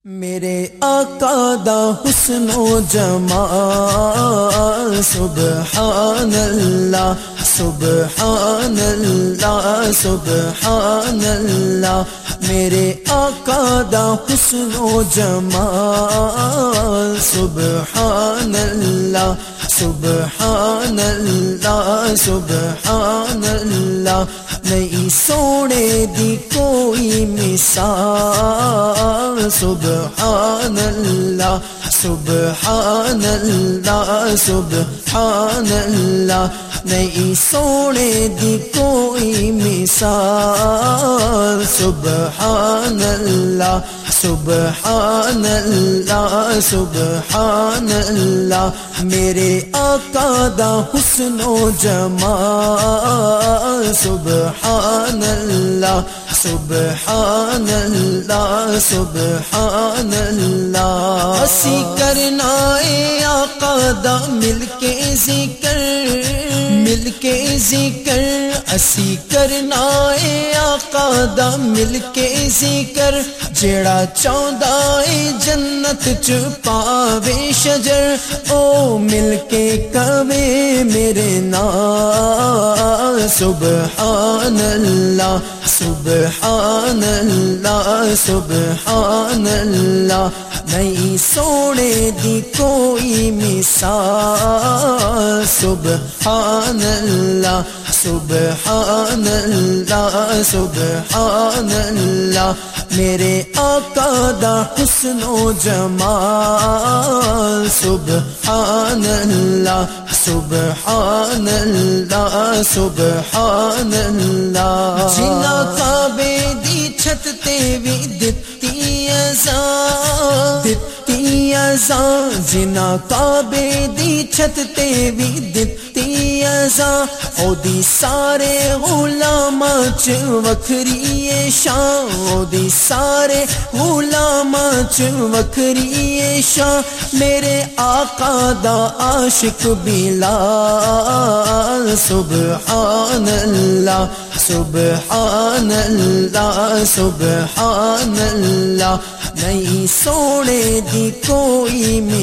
میرے آقا دا حسن و جمال سبحان اللہ سبحان اللہ سبحان اللہ میرے آقا دا حسن و جمال سبحان اللہ سبحان اللہ سبحان اللہ نہیں سونے دی کوئی مثال سبحان اللہ سبحان اللہ سبحان اللہ نہیں سونے دی کوئی مثال سبحان اللہ سبحان اللہ سبحان اللہ میرے آقا دا حسن و جمال سبحان اللہ سبحان اللہ سبحان اللہ اسی کرنا اے آقا دا مل کے ذکر اسی کرنا اے آقا دا مل کے ذکر جیڑا چاہندا اے جنت چ پاوے شجر او مل کے کہوے میرے نال سبحان اللہ سبحان اللہ سبحان اللہ نہیں سونے دی کوئی مثال سبحان اللہ سبحان اللہ سبحان اللہ میرے آقا دا حسن و جمال سبحان اللہ سبحان اللہ سبحان اللہ جنا کعبے دی چھت تے وی دتی ازاں جنا کعبے دی چھت تے وی دتی ازاں او دی سارے غلاماں چ وکھری شان او دی سارے غلاماں چ وکھری شان میرے آقا دا عاشق بلال سبحان اللہ سبحان اللہ سبحان اللہ نہیں سونے دی کوئی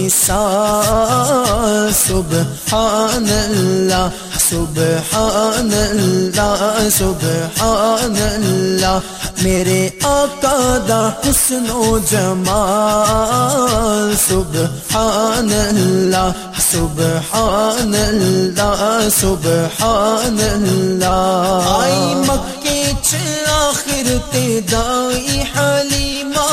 مثال سبحان اللہ سبحان اللہ سبحان اللہ میرے آقا دا حسن و جمال سبحان اللہ سبحان اللہ سبحان اللہ آئی مکے چ آخر تے دائی حلیمہ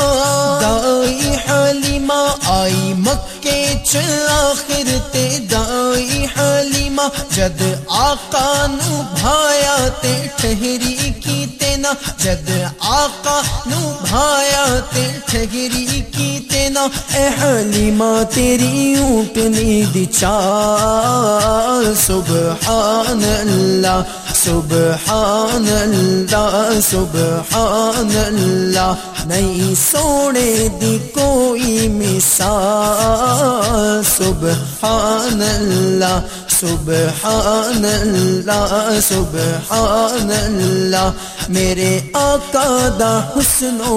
آئی مکے چ آخر تے دائی حلیمہ جد آقا نو بھایا تے ٹھہری کیتے نا جد آقا نو بھایا تے ٹھہری کیتے نا اے حلیمہ تیری اونٹنی دی چال سبحان اللہ سبحان اللہ سبحان اللہ نہیں سونے دی کوئی مثال سبحان اللہ سبحان اللہ سبحان اللہ میرے آقا دا حسن و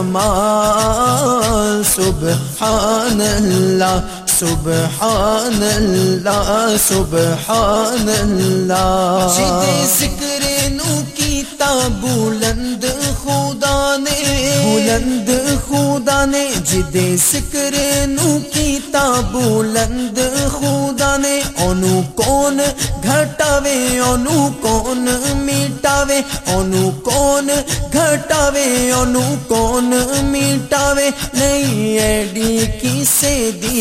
جمال سبحان اللہ سبحان اللہ سبحان اللہ جدے ذکر نو کیتا بلند خدا نے جدے ذکر نو کیتا بلند خدا نے اونو کون گھٹاوے اونو کون مٹاوے اونو کون گھٹاوے اونو کون مٹاوے نہیں ایڈی کسے دی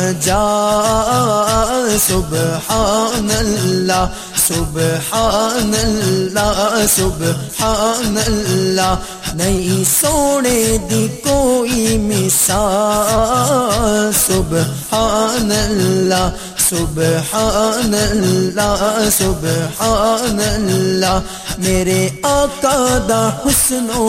مجال سبحان اللہ سبحان اللہ سبحان اللہ نہیں سونے دی کوئی مثال سبحان اللہ سبحان اللہ سبحان اللہ میرے آقا دا حسن و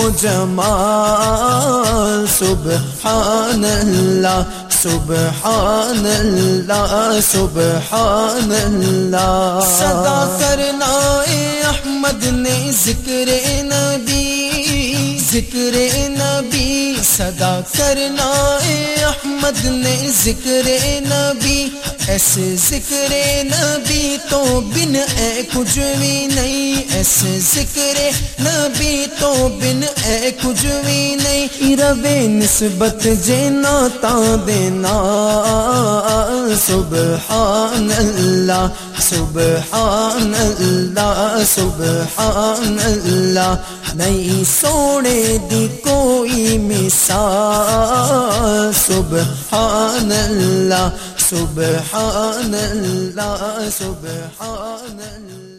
جمال سبحان اللہ سبحان اللہ سبحان اللہ صدا کرنا اے احمد نے ذکر نبی صدا کرنا اے احمد نے ذکر نبی، ایسے ذکر نبی تو بن اے کچھ بھی نہیں، ایسے ذکر نبی تو بن اے کچھ بھی نہیں، رب نسبت جینا تا دینا، سبحان اللہ سبحان اللہ سبحان اللہ، نہیں سونے دی کوئی مثال، سبحان اللہ سبحان اللہ سبحان اللہ۔